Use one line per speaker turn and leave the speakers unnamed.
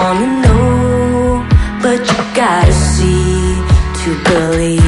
wanna know, but you gotta see to believe.